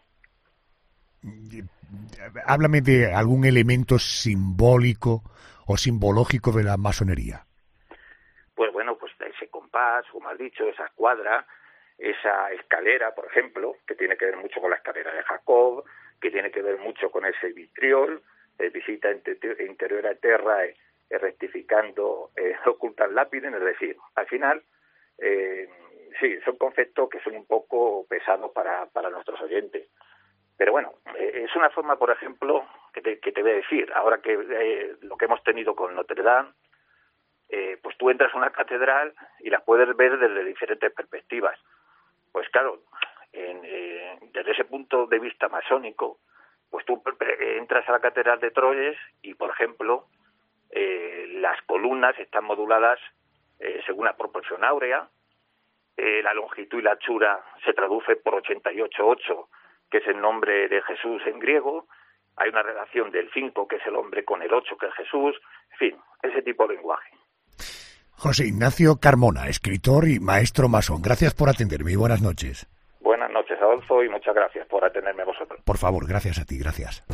Háblame de algún elemento simbólico o simbológico de la masonería. Pues bueno, pues ese compás, como has dicho, esa escuadra, esa escalera, por ejemplo, que tiene que ver mucho con la escalera de Jacob, que tiene que ver mucho con ese vitriol, eh, visita interior a terra e eh, rectificando eh, ocultas lápiden, es decir, al final, eh, sí, son conceptos que son un poco pesados para, para nuestros oyentes. Pero bueno, eh, es una forma, por ejemplo, que te, que te voy a decir, ahora que eh, lo que hemos tenido con Notre Dame, eh, pues tú entras a una catedral y la puedes ver desde diferentes perspectivas. Pues claro, en, eh, desde ese punto de vista masónico, pues tú entras a la catedral de Troyes y, por ejemplo, eh, las columnas están moduladas eh, según la proporción áurea, eh, la longitud y la anchura se traduce por ochenta y ocho ocho, que es el nombre de Jesús en griego, hay una relación del cinco, que es el hombre, con el ocho, que es Jesús, en fin, ese tipo de lenguaje. José Ignacio Carmona, escritor y maestro masón, gracias por atenderme y buenas noches. Buenas noches, Adolfo, y muchas gracias por atenderme a vosotros. Por favor, gracias a ti, gracias.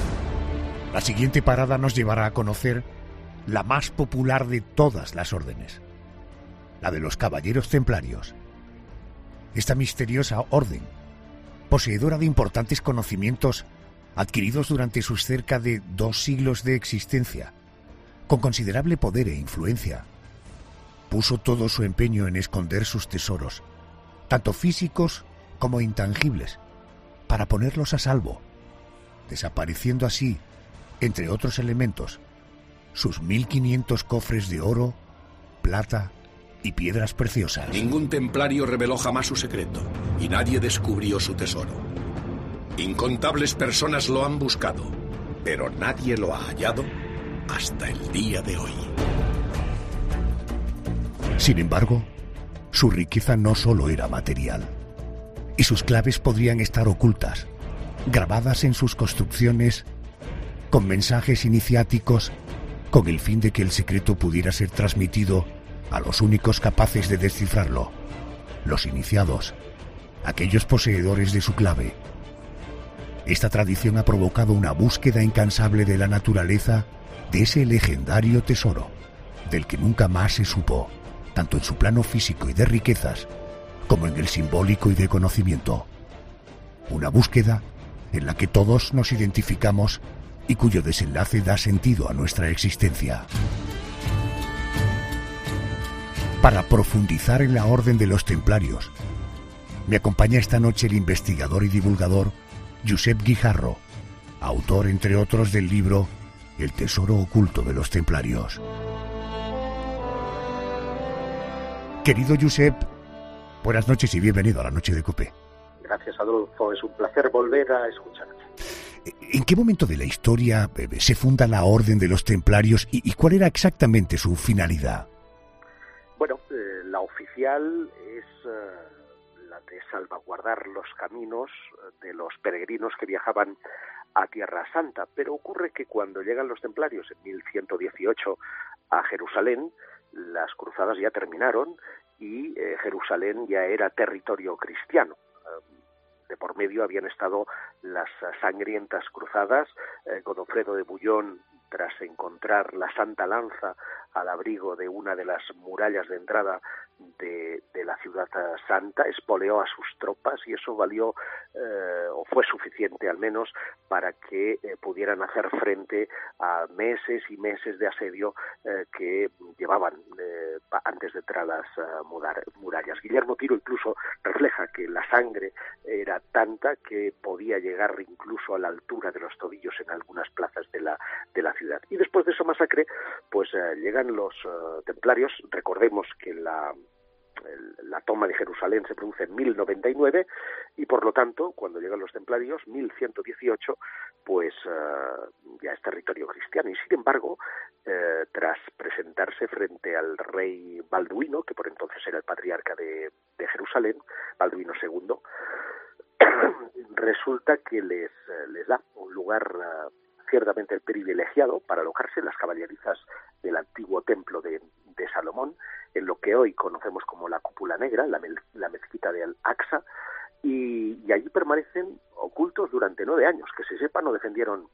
La siguiente parada nos llevará a conocer la más popular de todas las órdenes, la de los Caballeros Templarios. Esta misteriosa orden, poseedora de importantes conocimientos adquiridos durante sus cerca de dos siglos de existencia, con considerable poder e influencia, puso todo su empeño en esconder sus tesoros, tanto físicos como intangibles, para ponerlos a salvo, desapareciendo así, entre otros elementos, sus mil quinientos cofres de oro, plata y piedras preciosas. Ningún templario reveló jamás su secreto, y nadie descubrió su tesoro. Incontables personas lo han buscado, pero nadie lo ha hallado hasta el día de hoy. Sin embargo, su riqueza no solo era material, y sus claves podrían estar ocultas, grabadas en sus construcciones, con mensajes iniciáticos, con el fin de que el secreto pudiera ser transmitido a los únicos capaces de descifrarlo, los iniciados, aquellos poseedores de su clave. Esta tradición ha provocado una búsqueda incansable de la naturaleza de ese legendario tesoro, del que nunca más se supo, tanto en su plano físico y de riquezas, como en el simbólico y de conocimiento. Una búsqueda en la que todos nos identificamos y cuyo desenlace da sentido a nuestra existencia. Para profundizar en la Orden de los Templarios, me acompaña esta noche el investigador y divulgador Josep Guijarro, autor, entre otros, del libro El tesoro oculto de los Templarios. Querido Josep, buenas noches y bienvenido a la Noche de Cope. Gracias, Adolfo, es un placer volver a escucharte. ¿En qué momento de la historia se funda la Orden de los Templarios y, y cuál era exactamente su finalidad? Bueno, eh, la oficial es eh, la de salvaguardar los caminos de los peregrinos que viajaban a Tierra Santa, pero ocurre que cuando llegan los templarios en mil ciento dieciocho a Jerusalén, las cruzadas ya terminaron y eh, Jerusalén ya era territorio cristiano. De por medio habían estado las sangrientas cruzadas. eh, Godofredo de Bouillon, tras encontrar la Santa Lanza al abrigo de una de las murallas de entrada de, de la ciudad santa, espoleó a sus tropas y eso valió eh, o fue suficiente al menos para que eh, pudieran hacer frente a meses y meses de asedio eh, que llevaban eh, antes de entrar a las uh, murallas. Guillermo Tiro incluso refleja que la sangre era tanta que podía llegar incluso a la altura de los tobillos en algunas plazas de la, de la ciudad. Y después de esa masacre, pues eh, llega eran los uh, templarios. Recordemos que la, el, la toma de Jerusalén se produce en mil noventa y nueve y por lo tanto, cuando llegan los templarios, mil ciento dieciocho, pues uh, ya es territorio cristiano. Y sin embargo, eh, tras presentarse frente al rey Balduino, que por entonces era el patriarca de, de Jerusalén, Balduino segundo, resulta que les, les da un lugar uh, ciertamente privilegiado para alojarse en las caballerizas del antiguo templo de, de Salomón, en lo que hoy conocemos como la Cúpula Negra, la, la mezquita de Al-Aqsa, y, y allí permanecen ocultos durante nueve años. Que se sepa, no defendieron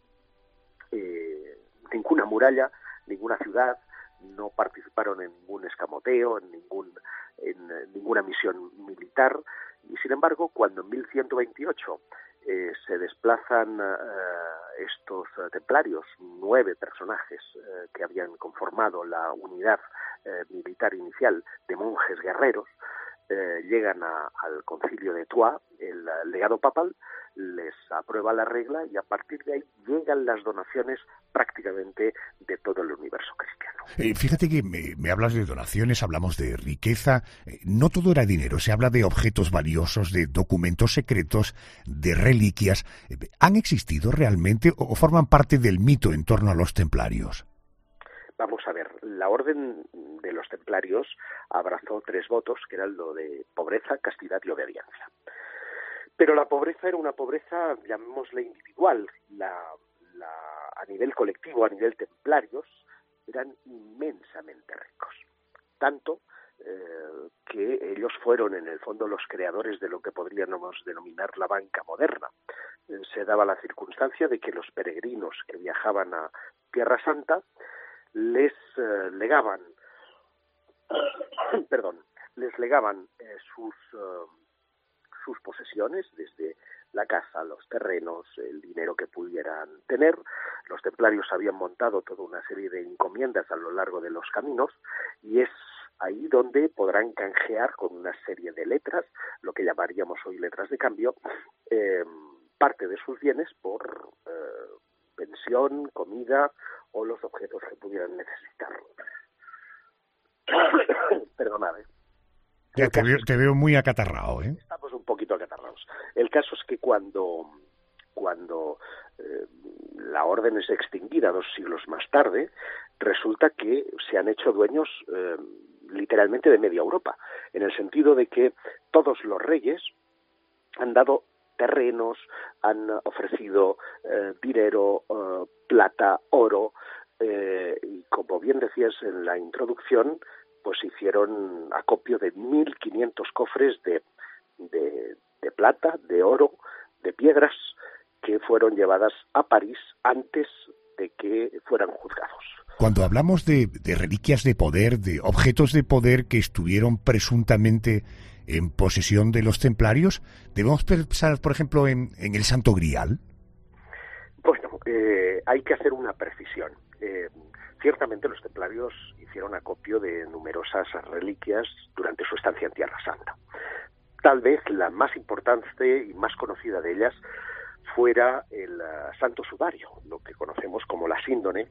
eh, ninguna muralla, ninguna ciudad, no participaron en ningún escamoteo, en, ningún, en, en ninguna misión militar, y sin embargo, cuando en mil ciento veintiocho eh, se desplazan eh, estos eh, templarios, nueve personajes eh, que habían conformado la unidad eh, militar inicial de monjes guerreros, eh, llegan a, al concilio de Troyes, el uh, legado papal les aprueba la regla y a partir de ahí llegan las donaciones prácticamente de todo el universo cristiano. Eh, fíjate que me, me hablas de donaciones, hablamos de riqueza, eh, no todo era dinero, se habla de objetos valiosos, de documentos secretos, de reliquias. Eh, ¿Han existido realmente o, o forman parte del mito en torno a los templarios? Vamos a ver, la orden de los templarios abrazó tres votos, que eran lo de pobreza, castidad y obediencia. Pero la pobreza era una pobreza, llamémosle individual, la, la, a nivel colectivo, a nivel templarios, eran inmensamente ricos. Tanto eh, que ellos fueron en el fondo los creadores de lo que podríamos denominar la banca moderna. Eh, se daba la circunstancia de que los peregrinos que viajaban a Tierra Santa les eh, legaban, perdón, les legaban eh, sus... Eh, sus posesiones, desde la casa, los terrenos, el dinero que pudieran tener. Los templarios habían montado toda una serie de encomiendas a lo largo de los caminos y es ahí donde podrán canjear con una serie de letras, lo que llamaríamos hoy letras de cambio, eh, parte de sus bienes por eh, pensión, comida o los objetos que pudieran necesitar. Perdonad, ¿eh? Ya te veo, te veo muy acatarrado, ¿eh? Estamos un poquito acatarrados. El caso es que cuando, cuando eh, la orden es extinguida dos siglos más tarde, resulta que se han hecho dueños eh, literalmente de media Europa, en el sentido de que todos los reyes han dado terrenos, han ofrecido eh, dinero, eh, plata, oro, eh, y como bien decías en la introducción, pues hicieron acopio de mil quinientos cofres de, de, de plata, de oro, de piedras, que fueron llevadas a París antes de que fueran juzgados. Cuando hablamos de, de reliquias de poder, de objetos de poder que estuvieron presuntamente en posesión de los templarios, ¿debemos pensar, por ejemplo, en, en el Santo Grial? Bueno, eh, hay que hacer una precisión. Eh, Ciertamente los templarios hicieron acopio de numerosas reliquias durante su estancia en Tierra Santa. Tal vez la más importante y más conocida de ellas fuera el uh, Santo Sudario, lo que conocemos como la síndone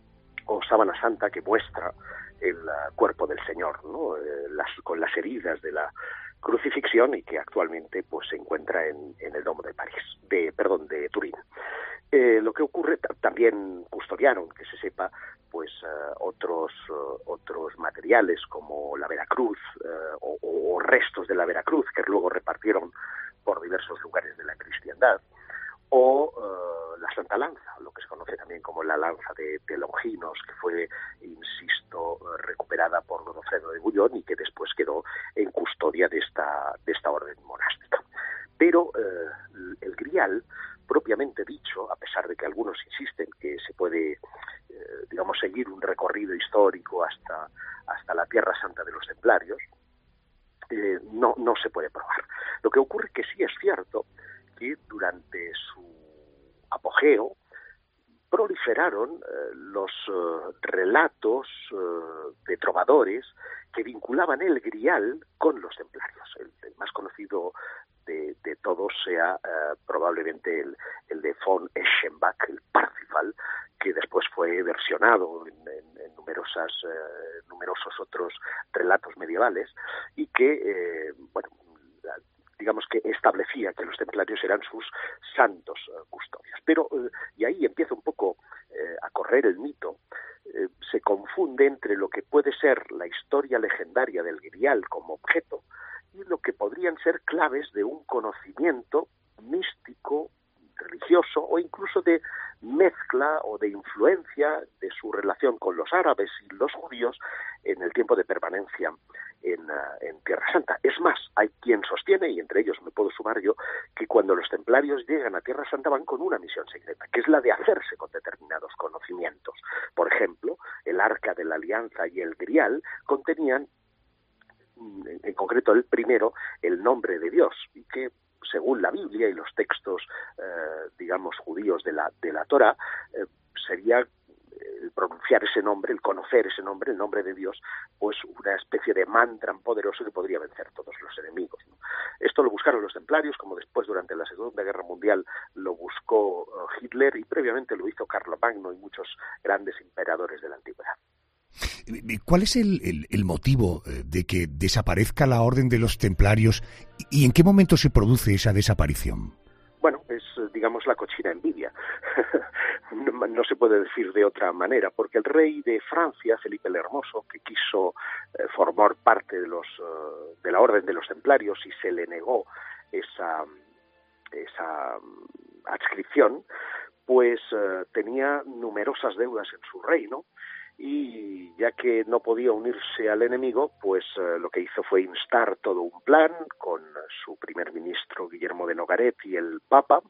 o sábana santa que muestra el uh, cuerpo del Señor, ¿no? Eh, las, con las heridas de la crucifixión y que actualmente pues se encuentra en, en el Domo de París, de perdón, de Turín. Eh, lo que ocurre, también custodiaron, que se sepa, pues uh, otros uh, otros materiales como la Veracruz uh, o, o restos de la Veracruz que luego repartieron por diversos lugares de la cristiandad, o uh, la Santa Lanza, lo que se conoce también como la lanza de, de Longinos, que fue, insisto, uh, recuperada por Godofredo de Bouillon y que después quedó en custodia de esta de esta orden monástica. Pero uh, el Grial, propiamente dicho, a pesar de que algunos insisten que se puede, eh, digamos, seguir un recorrido histórico hasta, hasta la Tierra Santa de los Templarios, eh, no, no se puede probar. Lo que ocurre que sí es cierto que durante su apogeo proliferaron eh, los eh, relatos eh, de trovadores que vinculaban el Grial con los templarios. El, el más conocido de, de todos sea uh, probablemente el, el de von Eschenbach, el Parsifal, que después fue versionado en, en, en numerosas, uh, numerosos otros relatos medievales y que, eh, bueno, digamos que establecía que los templarios eran sus santos uh, custodios. Pero, uh, y ahí empieza un poco uh, a correr el mito, uh, se confunde entre lo que puede ser la historia legendaria del Grial como objeto y lo que podrían ser claves de un conocimiento místico, religioso o incluso de mezcla o de influencia de su relación con los árabes y los judíos en el tiempo de permanencia en, uh, en Tierra Santa. Es más, hay quien sostiene, y entre ellos me puedo sumar yo, que cuando los templarios llegan a Tierra Santa van con una misión secreta, que es la de hacerse con determinados conocimientos. Por ejemplo, el Arca de la Alianza y el Grial contenían, en concreto el primero, el nombre de Dios, y que según la Biblia y los textos, eh, digamos, judíos de la, de la Torá, eh, sería el pronunciar ese nombre, el conocer ese nombre, el nombre de Dios, pues una especie de mantra poderoso que podría vencer todos los enemigos, ¿no? Esto lo buscaron los templarios, como después durante la Segunda Guerra Mundial lo buscó uh, Hitler y previamente lo hizo Carlomagno y muchos grandes emperadores de la antigüedad. ¿Cuál es el, el, el motivo de que desaparezca la Orden de los Templarios y en qué momento se produce esa desaparición? Bueno, es, digamos, la cochina envidia. no, no se puede decir de otra manera, porque el rey de Francia, Felipe el Hermoso, que quiso eh, formar parte de los uh, de la Orden de los Templarios y se le negó esa, esa adscripción, pues uh, tenía numerosas deudas en su reino, y ya que no podía unirse al enemigo, pues uh, lo que hizo fue instar todo un plan con su primer ministro Guillermo de Nogaret y el Papa,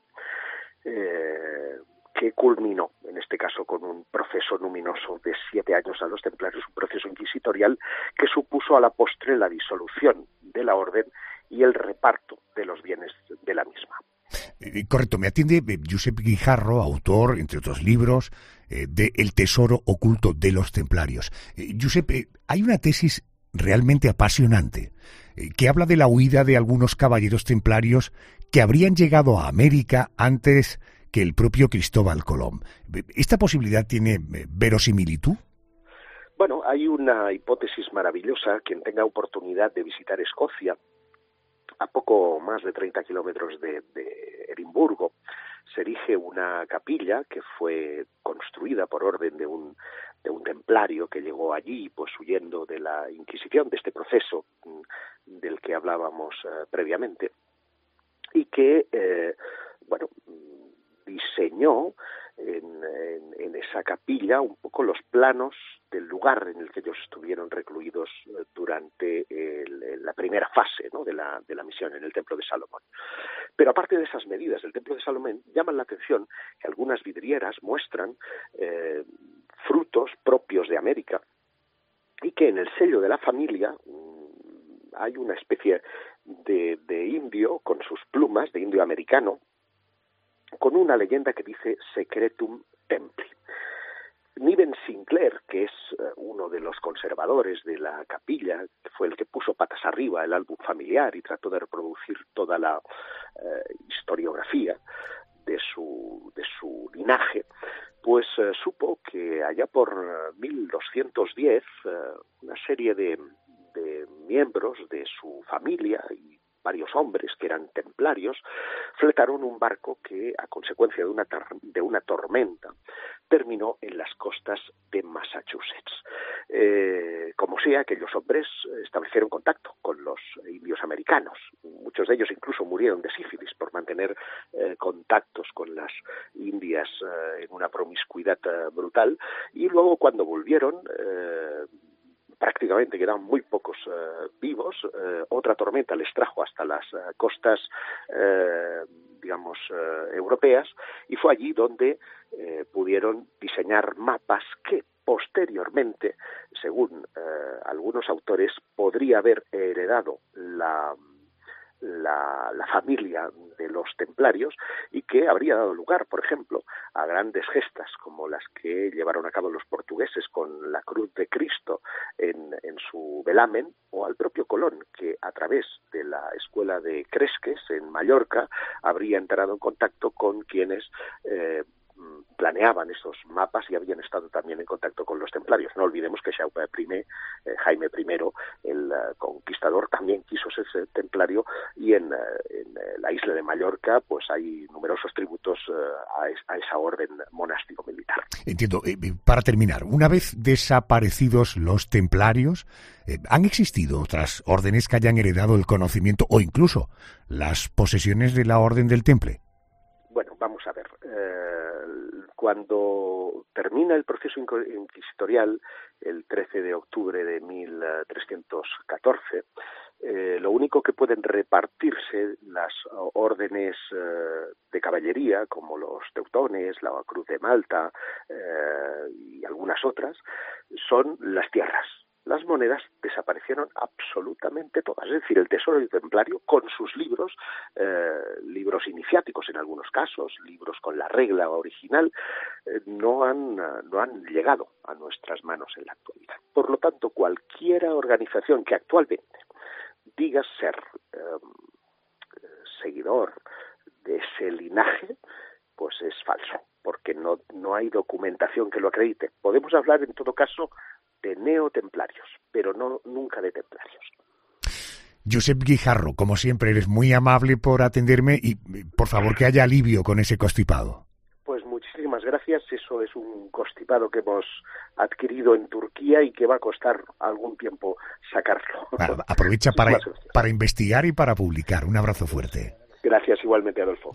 eh, que culminó, en este caso, con un proceso luminoso de siete años a los templarios, un proceso inquisitorial que supuso a la postre la disolución de la orden y el reparto de los bienes de la misma. Eh, correcto, me atiende eh, Josep Guijarro, autor, entre otros libros, eh, de El tesoro oculto de los templarios. Eh, Josep, eh, hay una tesis realmente apasionante eh, que habla de la huida de algunos caballeros templarios que habrían llegado a América antes que el propio Cristóbal Colón. ¿Esta posibilidad tiene eh, verosimilitud? Bueno, hay una hipótesis maravillosa. Quien tenga oportunidad de visitar Escocia, a poco más de treinta kilómetros de, de Edimburgo, se erige una capilla que fue construida por orden de un, de un templario que llegó allí, pues huyendo de la Inquisición, de este proceso del que hablábamos uh, previamente, y que, eh, bueno, diseñó en, en, en esa capilla un poco los planos del lugar en el que ellos estuvieron recluidos durante el, la primera fase, ¿no?, de la, de la misión en el Templo de Salomón. Pero aparte de esas medidas del Templo de Salomón, llaman la atención que algunas vidrieras muestran eh, frutos propios de América y que en el sello de la familia mmm, hay una especie de, de indio con sus plumas, de indio americano, con una leyenda que dice Secretum Templi. Niven Sinclair, que es uh, uno de los conservadores de la capilla, que fue el que puso patas arriba el álbum familiar y trató de reproducir toda la uh, historiografía de su, de su linaje, pues uh, supo que allá por uh, mil doscientos diez uh, una serie de, de miembros de su familia y varios hombres que eran templarios fletaron un barco que, a consecuencia de una, de una tormenta, terminó en las costas de Massachusetts. Eh, como sea, aquellos hombres establecieron contacto con los indios americanos. Muchos de ellos incluso murieron de sífilis por mantener eh, contactos con las indias eh, en una promiscuidad eh, brutal. Y luego, cuando volvieron, eh, prácticamente quedaban muy pocos uh, vivos. Uh, otra tormenta les trajo hasta las uh, costas, uh, digamos, uh, europeas, y fue allí donde uh, pudieron diseñar mapas que posteriormente, según uh, algunos autores, podría haber heredado la La, la familia de los templarios y que habría dado lugar, por ejemplo, a grandes gestas como las que llevaron a cabo los portugueses con la cruz de Cristo en, en su velamen, o al propio Colón, que a través de la escuela de Cresques en Mallorca habría entrado en contacto con quienes eh, planeaban esos mapas y habían estado también en contacto con los templarios. No olvidemos que Jaume I, eh, Jaime I, el uh, conquistador, también quiso ser templario, y en, uh, en uh, la isla de Mallorca pues hay numerosos tributos uh, a, es, a esa orden monástico-militar. Entiendo. Eh, para terminar, una vez desaparecidos los templarios, eh, ¿han existido otras órdenes que hayan heredado el conocimiento o incluso las posesiones de la Orden del Temple? Bueno, vamos a ver. Eh, cuando termina el proceso inquisitorial, el trece de octubre de mil trescientos catorce, eh, lo único que pueden repartirse las órdenes eh, de caballería, como los teutones, la Cruz de Malta eh, y algunas otras, son las tierras. Las monedas desaparecieron absolutamente todas, es decir, el tesoro templario con sus libros, eh, libros iniciáticos en algunos casos, libros con la regla original, eh, no han, no han llegado a nuestras manos en la actualidad. Por lo tanto, cualquier organización que actualmente diga ser eh, seguidor de ese linaje, pues es falso, porque no, no hay documentación que lo acredite. Podemos hablar en todo caso de neotemplarios, pero no nunca de templarios. Josep Guijarro, como siempre, eres muy amable por atenderme y, por favor, que haya alivio con ese constipado. Pues muchísimas gracias. Eso es un constipado que hemos adquirido en Turquía y que va a costar algún tiempo sacarlo. Bueno, aprovecha para, para investigar y para publicar. Un abrazo fuerte. Gracias igualmente, Adolfo.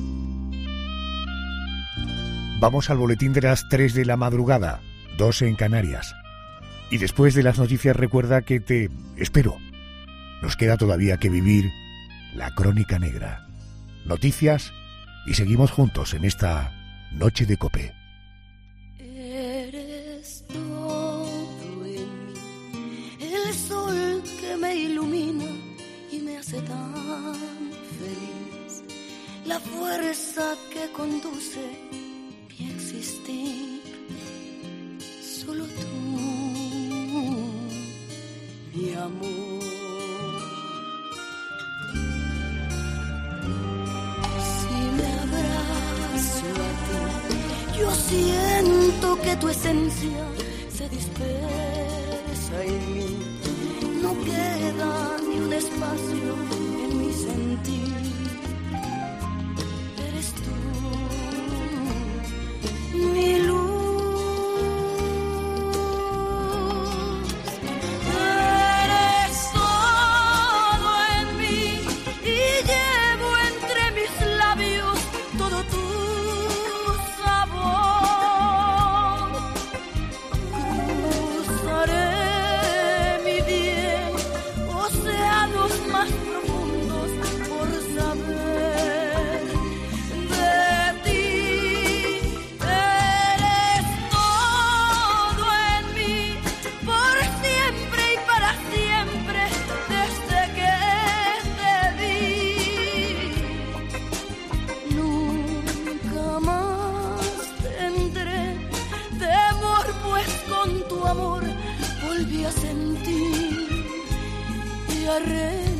Vamos al boletín de las tres de la madrugada, dos en Canarias. Y después de las noticias recuerda que te espero. Nos queda todavía que vivir la crónica negra. Noticias y seguimos juntos en esta noche de COPE. Eres todo en mí, el sol que me ilumina y me hace tan feliz, la fuerza que conduce mi existir, solo tú, mi amor. Yo siento que tu esencia se dispersa en mí, no queda ni un espacio en mi sentir. Eres tú, mi luz. Eres todo en mí y llevo entre mis labios todo tu volví a sentir y a renacer.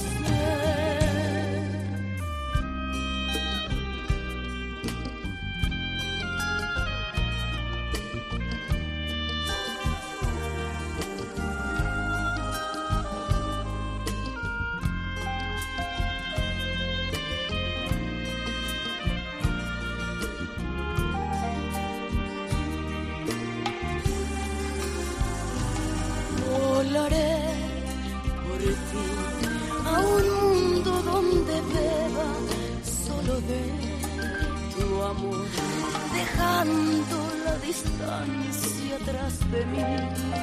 Volaré por ti a un mundo donde beba solo de tu amor, dejando la distancia atrás de mí.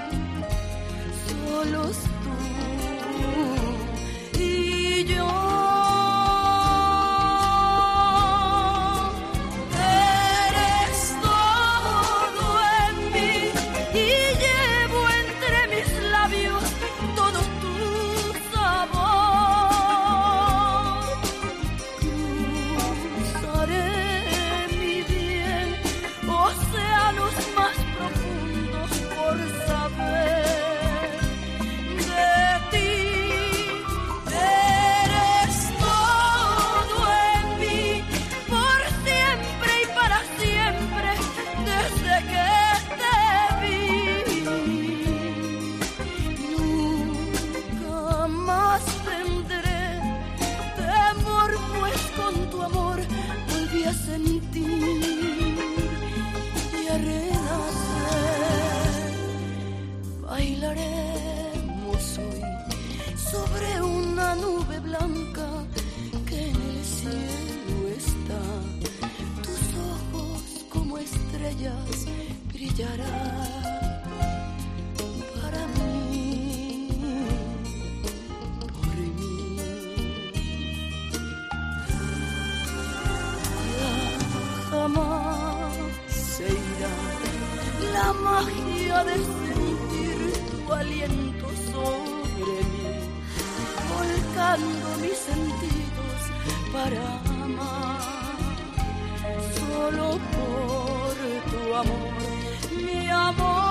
Solo tú y yo. Más profundos por saber de ti. sentir y a renacer. Bailaremos hoy sobre una nube blanca que en el cielo está. Tus ojos como estrellas brillarán para mí, por mí. Ya jamás se irá la magia de sentir tu aliento sobre mí, volcando mis sentidos para amar, solo por tu amor, mi amor.